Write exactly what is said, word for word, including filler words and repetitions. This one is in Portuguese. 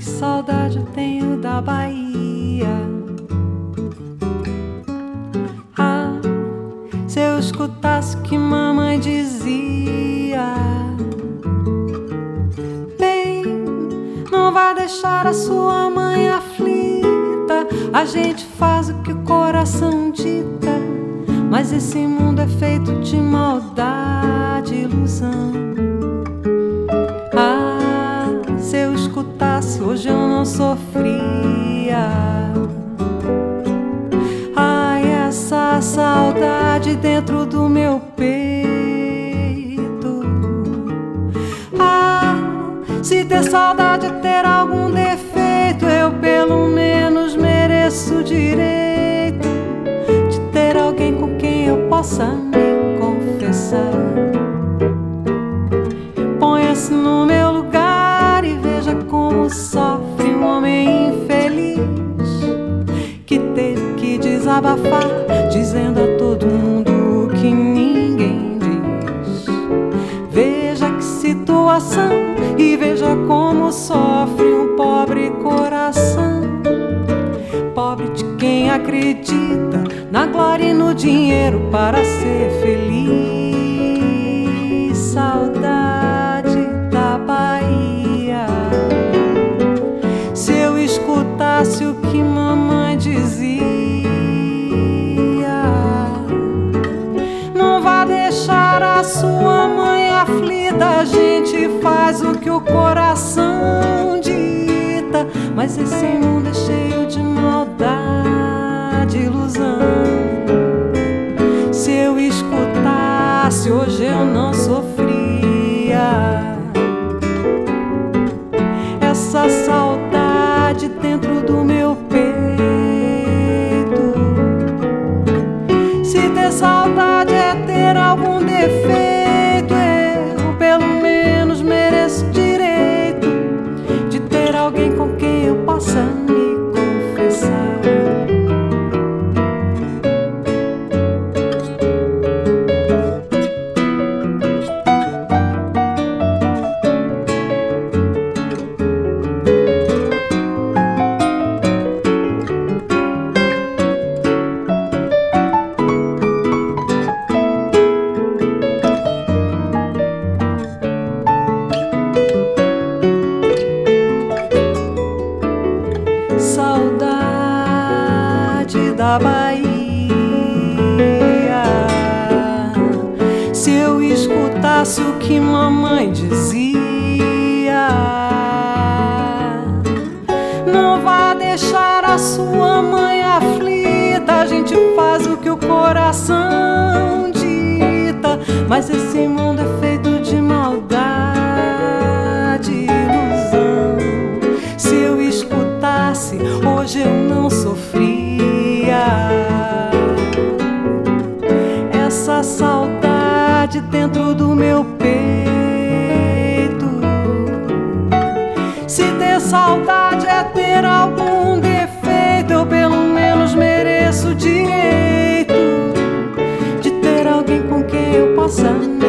que saudade eu tenho da Bahia. Ah, se eu escutasse o que mamãe dizia. Bem, não vai deixar a sua mãe aflita. A gente faz o que o coração dita, mas esse mundo é feito de maldade e ilusão. Ah, se eu escutasse, hoje eu não sofria. Ai, essa saudade dentro do meu peito. Ah, se ter saudade é ter algum defeito, eu pelo menos mereço o direito de ter alguém com quem eu possa me confessar. Ponha-se no meu lugar e veja como sofre um homem infeliz que teve que desabafar, dizendo a todo mundo o que ninguém diz. Veja que situação e veja como sofre um pobre coração, pobre de quem acredita na glória e no dinheiro para ser feliz. Saudade da Bahia. Se eu escutasse o que mamãe dizia. Não vá deixar a sua mãe aflita. A gente faz o que o coração dita, mas esse mundo é cheio de maldade e ilusão. Se eu escutasse, hoje eu não sofria. Essa saudade dentro do meu peito. Se ter saudade é ter algum defeito, eu pelo menos mereço direito de ter alguém com quem eu possa me confessar. Saudade da Bahia. Se eu escutasse o que mamãe dizia. Não vá deixar a sua mãe aflita. A gente faz o que o coração dita, mas esse mundo é feito de maldade e ilusão. Se eu escutasse, hoje eu não sofria. Essa saudade dentro do meu peito. Se ter saudade é ter algum defeito, eu pelo menos mereço o direito de ter alguém com quem eu possa